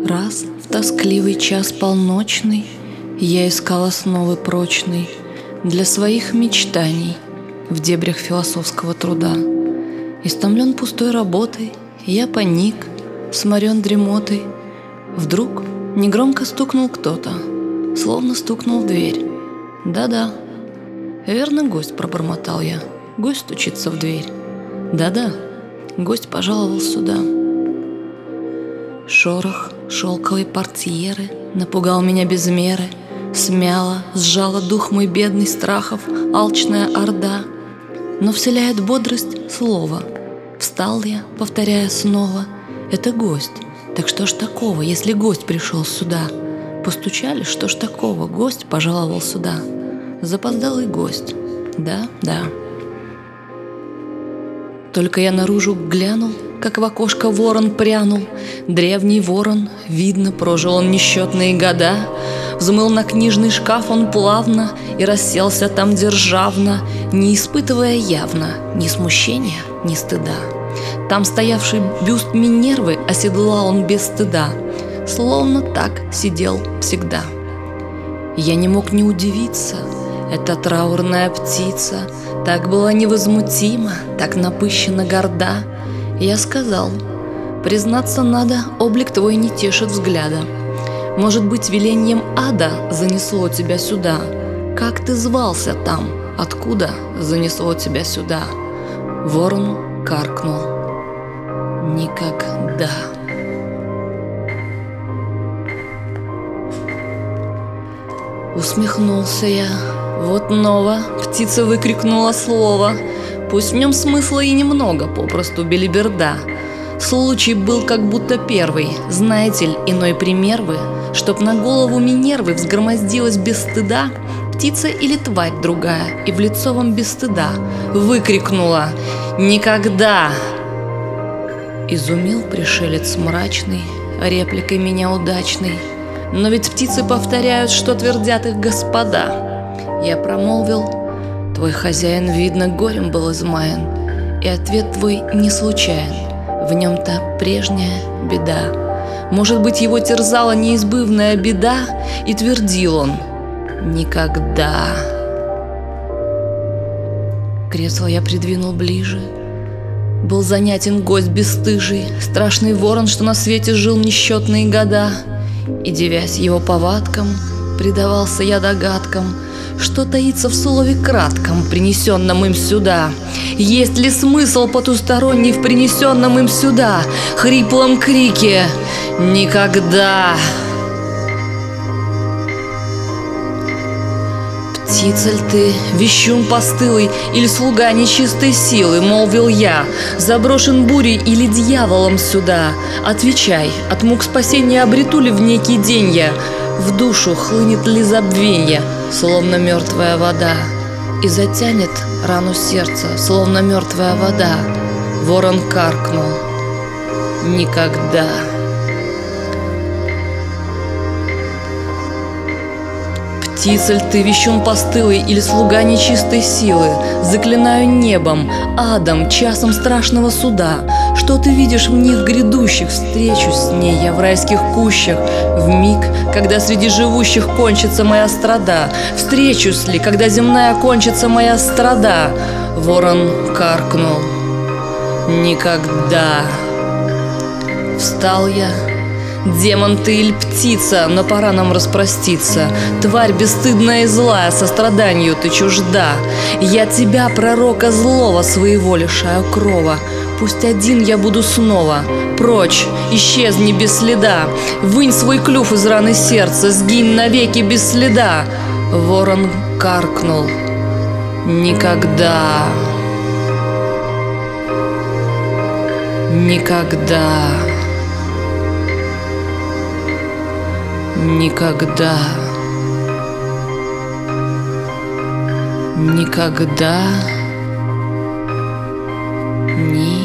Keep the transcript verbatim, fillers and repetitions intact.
Раз в тоскливый час полночный Я искал основы прочной Для своих мечтаний В дебрях философского труда. Истомлен пустой работой, Я паник, сморен дремотой. Вдруг негромко стукнул кто-то, Словно стукнул в дверь. Да-да, верно, гость, пробормотал я. Гость стучится в дверь. Да-да, гость пожаловал сюда. Шорох шелковой портьеры Напугал меня без меры. Смяла, сжала дух мой бедный страхов Алчная орда. Но вселяет бодрость слово. Встал я, повторяя снова: это гость. Так что ж такого, если гость пришел сюда? Постучали, что ж такого, гость пожаловал сюда. Запоздалый гость, да, да. Только я наружу глянул, как в окошко ворон прянул. Древний ворон, видно, прожил он несчетные года. Взмыл на книжный шкаф он плавно И расселся там державно, Не испытывая явно ни смущения, ни стыда. Там стоявший бюст Минервы Оседлал он без стыда, Словно так сидел всегда. Я не мог не удивиться. Эта траурная птица Так была невозмутима, Так напыщенно горда. Я сказал: признаться надо, Облик твой не тешит взгляда. Может быть, велением ада Занесло тебя сюда. Как ты звался там? Откуда занесло тебя сюда? Ворон каркнул: никогда. Усмехнулся я. Вот ново, птица выкрикнула слово. Пусть в нем смысла и немного, Попросту белиберда. Случай был как будто первый. Знаете ли, иной пример вы, Чтоб на голову Минервы Взгромоздилась без стыда птица или тварь другая, И в лицо вам без стыда выкрикнула: никогда! Изумил пришелец мрачный Репликой меня удачной. Но ведь птицы повторяют, что твердят их господа. Я промолвил: твой хозяин, видно, горем был измаян, И ответ твой не случайен, в нем-то прежняя беда. Может быть, его терзала неизбывная беда, И твердил он: никогда. Кресло я придвинул ближе. Был занятен гость бесстыжий, Страшный ворон, что на свете жил несчетные года. И, дивясь его повадкам, предавался я догадкам, что таится в слове кратком, принесенном им сюда. Есть ли смысл потусторонний в принесенном им сюда хриплом крике «Никогда!»? Птица ль ты, вещун постылый, или слуга нечистой силы, молвил я, заброшен бурей или дьяволом сюда? Отвечай, от мук спасения обрету ли в некий день я? В душу хлынет ли забвенье, словно мертвая вода, И затянет рану сердца, словно мертвая вода? Ворон каркнул: никогда. Птица ль ты, вещун постылый, или слуга нечистой силы, заклинаю небом, адом, часом страшного суда, что ты видишь в них грядущих? Встречу с ней я в райских кущах, в миг, когда среди живущих кончится моя страда. Встречусь ли, когда земная кончится моя страда? Ворон каркнул: никогда. Встал я. Демон ты или птица, но пора нам распроститься. Тварь бесстыдная и злая, состраданию ты чужда. Я тебя, пророка злого, своего лишаю крова. Пусть один я буду снова. Прочь, исчезни без следа. Вынь свой клюв из раны сердца, сгинь навеки без следа. Ворон каркнул: никогда. Никогда. Никогда. Никогда. Никогда.